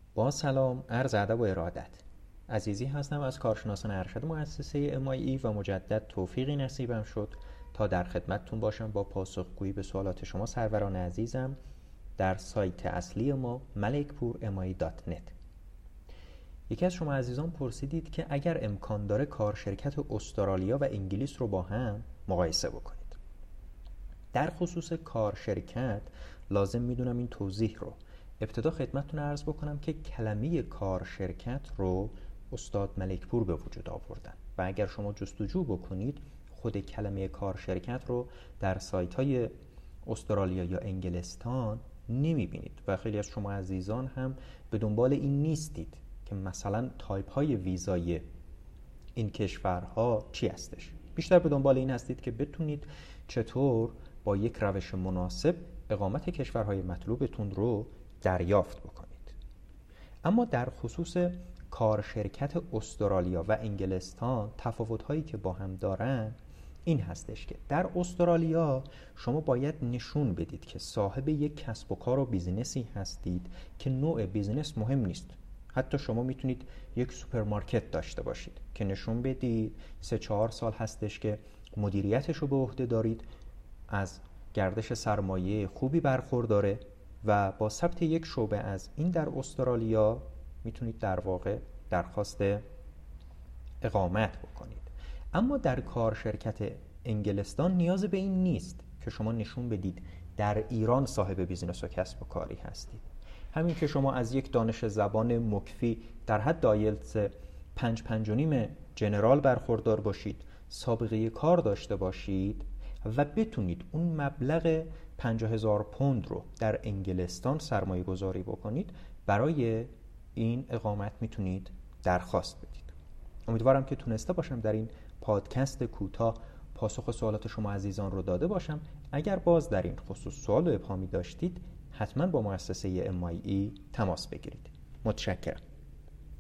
با سلام، عرض ادب و ارادت. عزیزی هستم از کارشناسان ارشد مؤسسه MIE و مجدد توفیقی نصیبم شد تا در خدمتتون باشم با پاسخگویی به سوالات شما سروران عزیزم در سایت اصلی ما malikpur.mi.net. یکی از شما عزیزان پرسیدید که اگر امکان داره کار شرکت استرالیا و انگلیس رو با هم مقایسه بکنید. در خصوص کار شرکت لازم میدونم این توضیح رو ابتدا خدمتتون عرض بکنم که کلمه کار شرکت رو استاد ملکپور به وجود آوردن و اگر شما جستجو بکنید خود کلمه کار شرکت رو در سایت های استرالیا یا انگلستان نمیبینید و خیلی از شما عزیزان هم به دنبال این نیستید که مثلا تایپ های ویزای این کشورها چی هستش. بیشتر به دنبال این هستید که بتونید چطور با یک روش مناسب اقامت کشورهای مطلوبتون رو دریافت بکنید. اما در خصوص کار شرکت استرالیا و انگلستان تفاوت‌هایی که با هم دارن این هستش که در استرالیا شما باید نشون بدید که صاحب یک کسب و کار و بیزینسی هستید که نوع بیزینس مهم نیست. حتی شما میتونید یک سوپرمارکت داشته باشید که نشون بدید 3-4 سال هستش که مدیریتش رو به عهده دارید، از گردش سرمایه خوبی برخورداره و با ثبت یک شعبه از این در استرالیا میتونید در واقع درخواست اقامت بکنید. اما در کار شرکت انگلستان نیاز به این نیست که شما نشون بدید در ایران صاحب بیزینس و کسب و کاری هستید. همین که شما از یک دانش زبان مکفی در حد آیلتس 5.5 جنرال برخوردار باشید، سابقه کار داشته باشید و بتونید اون مبلغ 50,000 پوند رو در انگلستان سرمایه گذاری بکنید، برای این اقامت میتونید درخواست بدید. امیدوارم که تونسته باشم در این پادکست کوتاه پاسخ سوالات شما عزیزان رو داده باشم. اگر باز در این خصوص سوال و ابهامی داشتید حتما با مؤسسه MIE تماس بگیرید. متشکرم.